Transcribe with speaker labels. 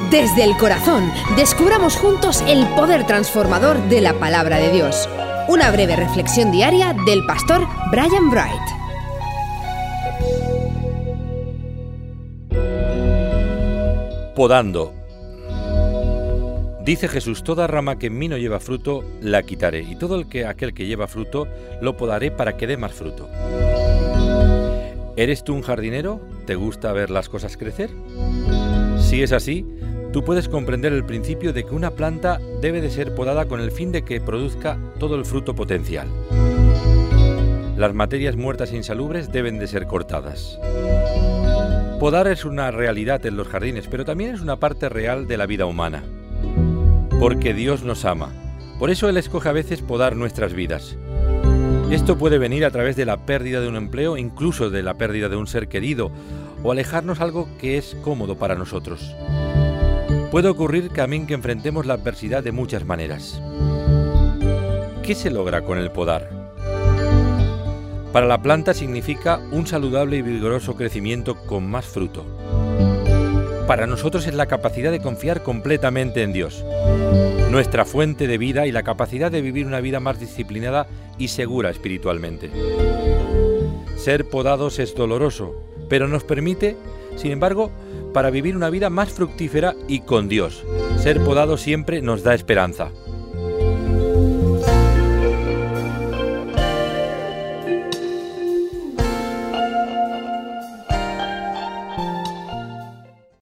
Speaker 1: Desde el corazón, descubramos juntos el poder transformador de la palabra de Dios. Una breve reflexión diaria del pastor Brian Bright.
Speaker 2: Podando. Dice Jesús: toda rama que en mí no lleva fruto, la quitaré, y todo aquel que lleva fruto, lo podaré para que dé más fruto. ¿Eres tú un jardinero? ¿Te gusta ver las cosas crecer? Si es así, tú puedes comprender el principio de que una planta debe de ser podada con el fin de que produzca todo el fruto potencial. Las materias muertas e insalubres deben de ser cortadas. Podar es una realidad en los jardines, pero también es una parte real de la vida humana. Porque Dios nos ama. Por eso Él escoge a veces podar nuestras vidas. Esto puede venir a través de la pérdida de un empleo, incluso de la pérdida de un ser querido, o alejarnos algo que es cómodo para nosotros. Puede ocurrir también que enfrentemos la adversidad de muchas maneras. ¿Qué se logra con el podar? Para la planta significa un saludable y vigoroso crecimiento con más fruto. Para nosotros es la capacidad de confiar completamente en Dios, nuestra fuente de vida y la capacidad de vivir una vida más disciplinada y segura espiritualmente. Ser podados es doloroso, pero nos permite, sin embargo, para vivir una vida más fructífera y con Dios. Ser podado siempre nos da esperanza.